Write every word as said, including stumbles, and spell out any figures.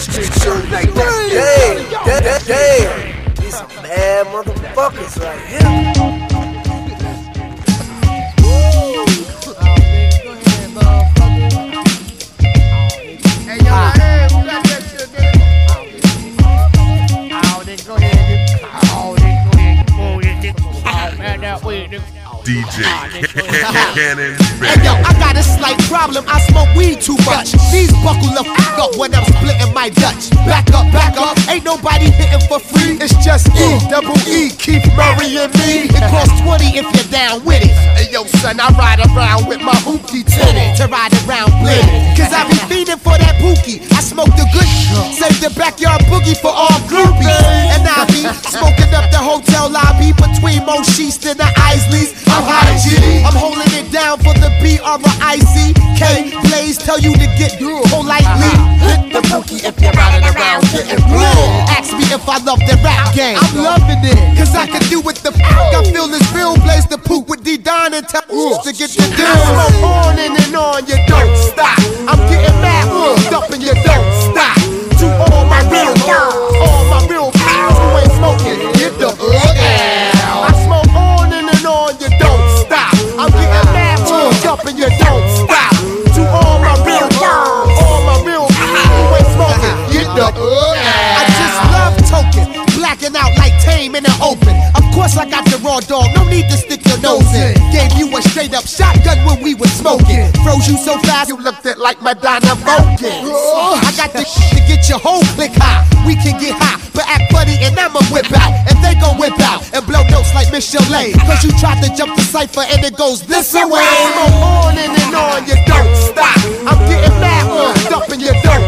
Damn, damn, damn. These some bad motherfuckers right here. D J Cannon. Hey yo, I got a slight problem, I smoke weed too much. These buckle the fuck up when I'm splitting my Dutch. Back up, back up, ain't nobody hitting for free. It's just E, double E, Keith Murray and me. It costs twenty if you're down with it. Hey yo son, I ride around with my hoopty tinted to ride around blended. Cause I be feeding for that pookie. I smoke the good, save the backyard boogie for all groupies. And I be smoking up the hotel lobby between Mo Sheets and the Isleys. I'm high G, I'm holding it down for the B R I C K. Blaze tell you to get politely. Hit the bookie if you're riding around getting blue. Ask me if I love the rap game. I'm loving it, cause I can do what the fuck I feel is real. Blaze the poop with D-Don and tell to get the deal. Smoke on and, and on, you don't stop. I'm getting mad, hooked up and you don't stop. To all my real dogs, all my real pals who ain't smoking, get the fuck out. I smoke on and, and on, you don't stop. I'm getting mad, hooked up and you don't stop. To all my real dogs, all my real pals who ain't smoking, get the fuck out. I just love token, blacking out like Tame in the open. Of course I got the raw dog, no need to stick your nose in. Gave you a straight up shotgun when we was smoking. Froze you so fast you looked at like Madonna Vulcan. I got the shit to get your whole click high. We can get high, but act funny and I'ma whip out. And they gon' whip out and blow notes like Miss Chalet. Cause you tried to jump the cipher and it goes this away. Smoke on and, and on, you don't stop. I'm getting mad, hooked up and you don't